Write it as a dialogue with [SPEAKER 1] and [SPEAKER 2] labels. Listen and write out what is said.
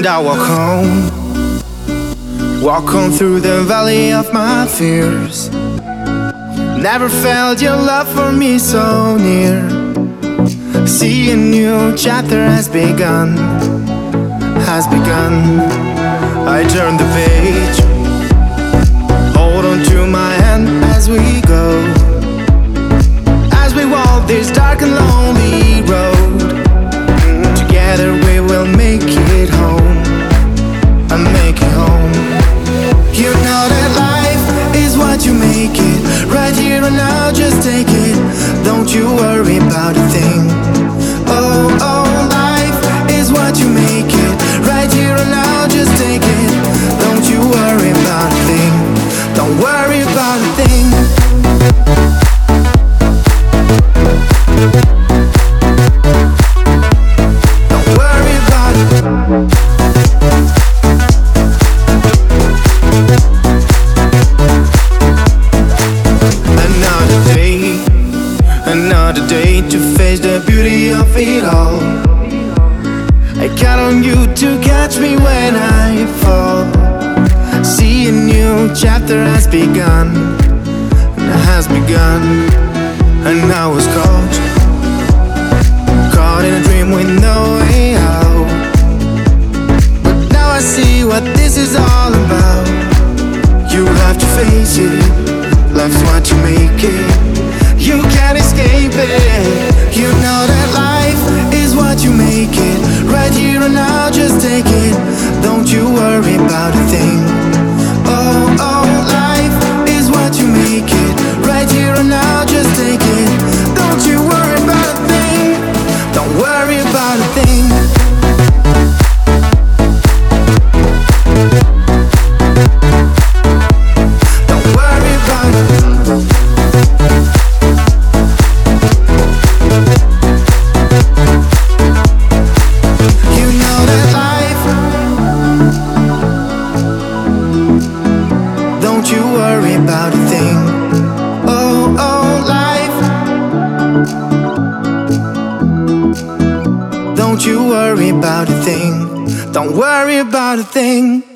[SPEAKER 1] And I walk home through the valley of my fears. Never felt your love for me so near. See, a new chapter has begun. I turn the page, hold on to my hand as we go, as we walk this dark and lonely road. Together we will make it home, and make it home. You know that life is what you make it. Right here and now, just take it. Don't you worry about a thing. Oh, life is what you make it. Right here and now, just take it. Don't you worry about a thing. Don't worry about a thing. Don't worry about it. Another day to face the beauty of it all. I count on you to catch me when I fall. See, a new chapter has begun. And I was caught in a dream with no way out. But now I see what this is all about. You have to face it. Love's what you make it. You can't escape it. You know that life is what you make it. Right here and now, just take it. Don't you worry about a thing. Oh, life is what you make it. Right here and now, just take it. Don't you worry about a thing. Don't worry about a thing. Don't worry about a thing. Don't you worry about a thing. Oh, life. Don't you worry about a thing. Don't worry about a thing.